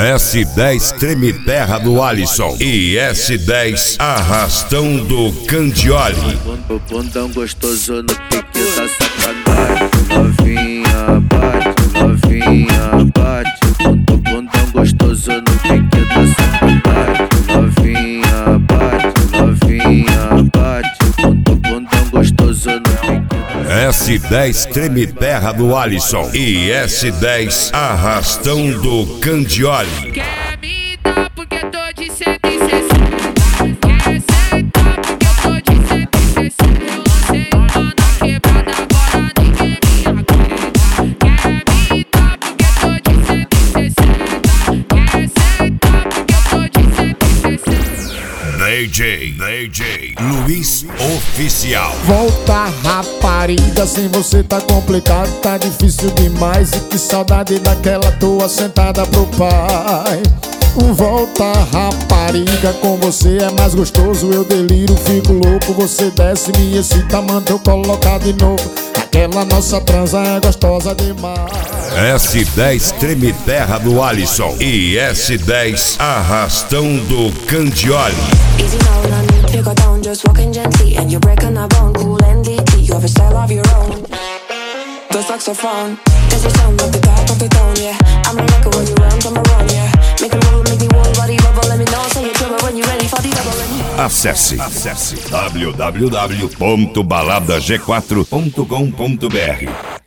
S10 Treme Terra do Alisson e S10 Arrastão do Candioli. O bundão gostoso no pique da sacanagem. Novinha bate, novinha bate. O bundão gostoso no pique da sacanagem. Novinha bate, novinha bate. O bundão gostoso no pique. S10 Treme Terra do Alisson e S10 Arrastão do Candioli. Quer me dar porque tô de 160. Quer sentar porque tô de 160. Eu lancei uma na quebrada, agora ninguém me aguenta. Quer me dar porque tô de 160. Quer sentar porque tô de 160. DJ Luiz Oficial. Volta, rapariga, sem você tá complicado, tá difícil demais. E que saudade daquela tua sentada pro pai. Volta, rapariga, com você é mais gostoso. Eu deliro, fico louco, você desce, me excita, manda eu colocar de novo. Aquela nossa transa é gostosa demais. S10 Treme Terra do Alisson e S10 Arrastão do Candioli. Easy now, no need to go down, just walking gently. And you're breaking a bone, cool and deeply. You have a style of your own. The saxophone, that's the sound of the top of the tone, yeah. I'm a rocker when you run, come around, yeah. Make a move, make me whole body bubble. Let me know, say you're trouble when you're ready for the double. Acesse www.baladag4.com.br